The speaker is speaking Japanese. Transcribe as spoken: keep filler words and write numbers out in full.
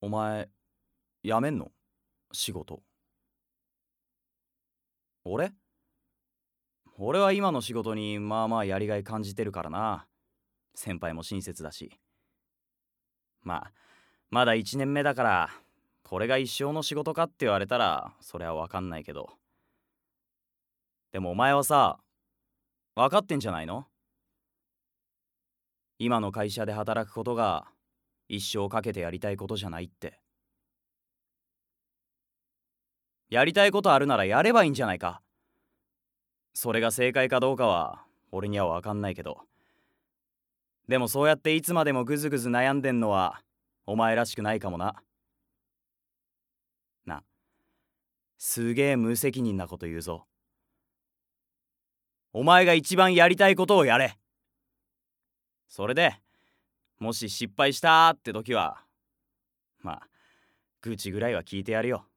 お前、辞めんの？仕事。俺俺は今の仕事にまあまあやりがい感じてるからな。先輩も親切だし。まあ、まだいちねんめだから、これが一生の仕事かって言われたら、それはわかんないけど。でもお前はさ、分かってんじゃないの？今の会社で働くことが、一生かけてやりたいことじゃないって。やりたいことあるならやればいいんじゃないか。それが正解かどうかは、俺にはわかんないけど。でもそうやっていつまでもグズグズ悩んでんのはお前らしくないかもな。な、すげえ無責任なこと言うぞ。お前が一番やりたいことをやれ。それでもし失敗したって時は、まあ愚痴ぐらいは聞いてやるよ。